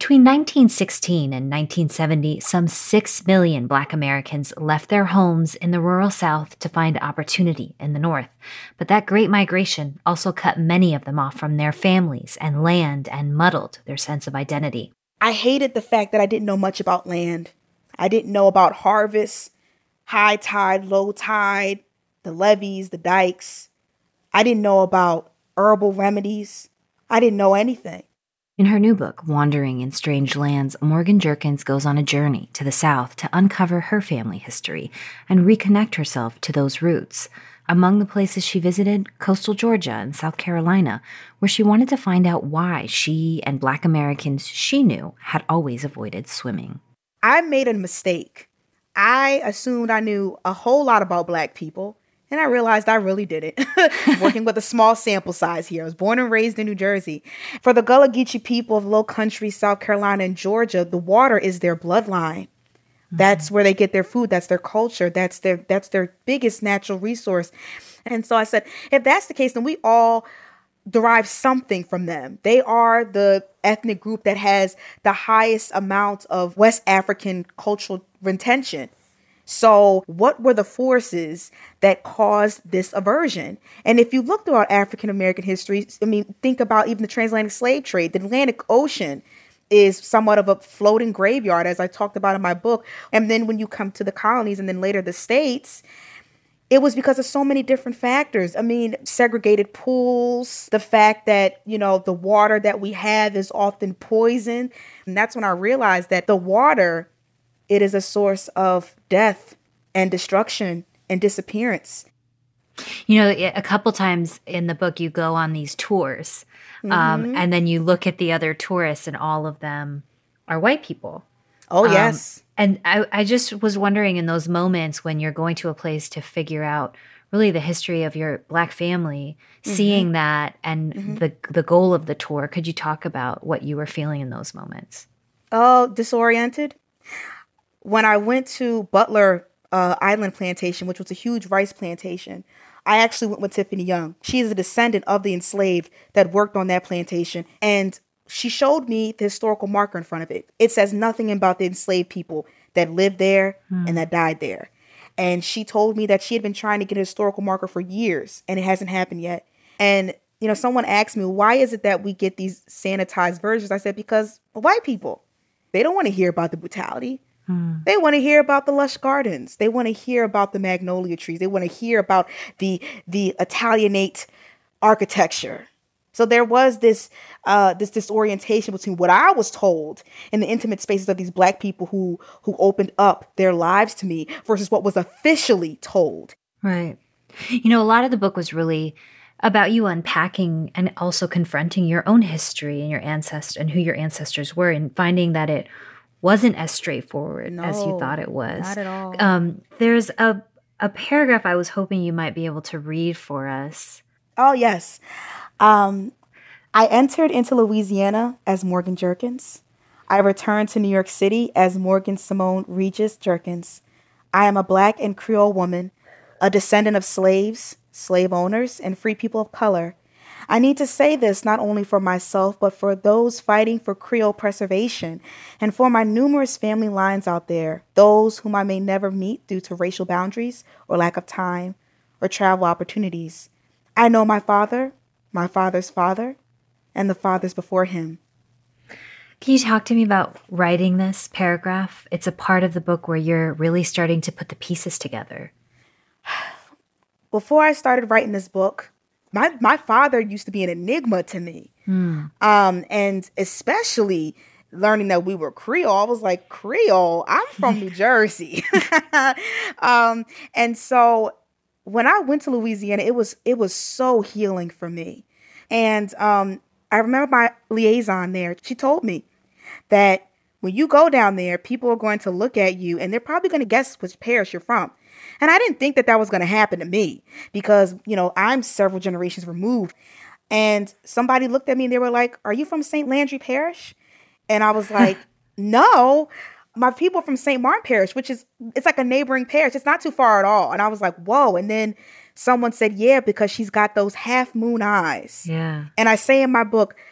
Between 1916 and 1970, some 6 million Black Americans left their homes in the rural South to find opportunity in the North. But that Great Migration also cut many of them off from their families and land and muddled their sense of identity. I hated the fact that I didn't know much about land. I didn't know about harvest, high tide, low tide, the levees, the dikes. I didn't know about herbal remedies. I didn't know anything. In her new book, Wandering in Strange Lands, Morgan Jerkins goes on a journey to the South to uncover her family history and reconnect herself to those roots. Among the places she visited, coastal Georgia and South Carolina, where she wanted to find out why she and Black Americans she knew had always avoided swimming. I made a mistake. I assumed I knew a whole lot about Black people, and I realized I really didn't. Working with a small sample size here. I was born and raised in New Jersey. For the Gullah Geechee people of Low Country, South Carolina, and Georgia, the water is their bloodline. That's where they get their food. That's their culture. That's their biggest natural resource. And so I said, if that's the case, then we all derive something from them. They are the ethnic group that has the highest amount of West African cultural retention. So what were the forces that caused this aversion? And if you look throughout African American history, think about even the transatlantic slave trade. The Atlantic Ocean is somewhat of a floating graveyard, as I talked about in my book. And then when you come to the colonies and then later the states, it was because of so many different factors. Segregated pools, the fact that, the water that we have is often poison. And that's when I realized that the water, it is a source of death and destruction and disappearance. A couple times in the book, you go on these tours, and then you look at the other tourists, and all of them are white people. Oh, yes. And I just was wondering, in those moments when you're going to a place to figure out really the history of your Black family, seeing that and the goal of the tour, could you talk about what you were feeling in those moments? Oh, disoriented. When I went to Butler Island Plantation, which was a huge rice plantation, I actually went with Tiffany Young. She is a descendant of the enslaved that worked on that plantation. And she showed me the historical marker in front of it. It says nothing about the enslaved people that lived there and that died there. And she told me that she had been trying to get a historical marker for years, and it hasn't happened yet. And, someone asked me, why is it that we get these sanitized versions? I said, because white people, they don't want to hear about the brutality. They want to hear about the lush gardens. They want to hear about the magnolia trees. They want to hear about the Italianate architecture. So there was this disorientation between what I was told in the intimate spaces of these Black people who opened up their lives to me versus what was officially told. Right. A lot of the book was really about you unpacking and also confronting your own history and your ancestors and who your ancestors were, and finding that it wasn't as straightforward as you thought it was. Not at all. There's a paragraph I was hoping you might be able to read for us. Oh, yes. I entered into Louisiana as Morgan Jerkins. I returned to New York City as Morgan Simone Regis Jerkins. I am a Black and Creole woman, a descendant of slaves, slave owners, and free people of color. I need to say this not only for myself, but for those fighting for Creole preservation and for my numerous family lines out there, those whom I may never meet due to racial boundaries or lack of time or travel opportunities. I know my father, my father's father, and the fathers before him. Can you talk to me about writing this paragraph? It's a part of the book where you're really starting to put the pieces together. Before I started writing this book, my father used to be an enigma to me. And especially learning that we were Creole, I was like, Creole? I'm from New Jersey. And so when I went to Louisiana, it was so healing for me. And I remember my liaison there. She told me that when you go down there, people are going to look at you and they're probably going to guess which parish you're from. And I didn't think that was going to happen to me because, I'm several generations removed. And somebody looked at me and they were like, are you from St. Landry Parish? And I was like, no, my people are from St. Martin Parish, it's like a neighboring parish. It's not too far at all. And I was like, whoa. And then someone said, yeah, because she's got those half moon eyes. Yeah. And I say in my book,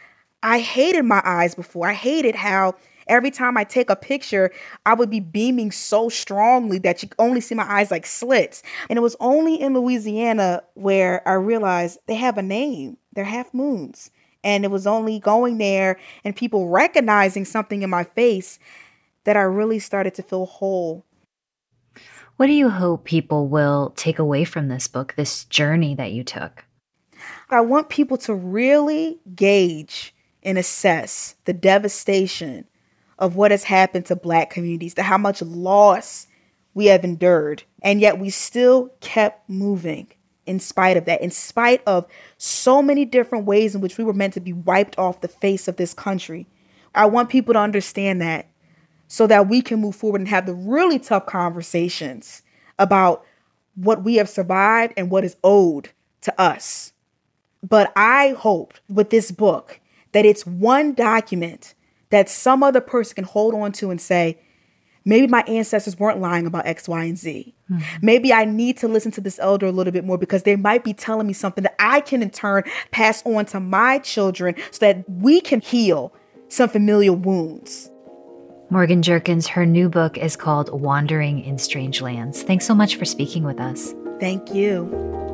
I hated my eyes before. I hated how every time I take a picture, I would be beaming so strongly that you only see my eyes like slits. And it was only in Louisiana where I realized they have a name. They're half moons. And it was only going there and people recognizing something in my face that I really started to feel whole. What do you hope people will take away from this book, this journey that you took? I want people to really gauge and assess the devastation of what has happened to Black communities, to how much loss we have endured. And yet we still kept moving in spite of that, in spite of so many different ways in which we were meant to be wiped off the face of this country. I want people to understand that so that we can move forward and have the really tough conversations about what we have survived and what is owed to us. But I hope with this book that it's one document that some other person can hold on to and say, maybe my ancestors weren't lying about X, Y, and Z. Maybe I need to listen to this elder a little bit more because they might be telling me something that I can in turn pass on to my children so that we can heal some familial wounds. Morgan Jerkins, her new book is called Wandering in Strange Lands. Thanks so much for speaking with us. Thank you.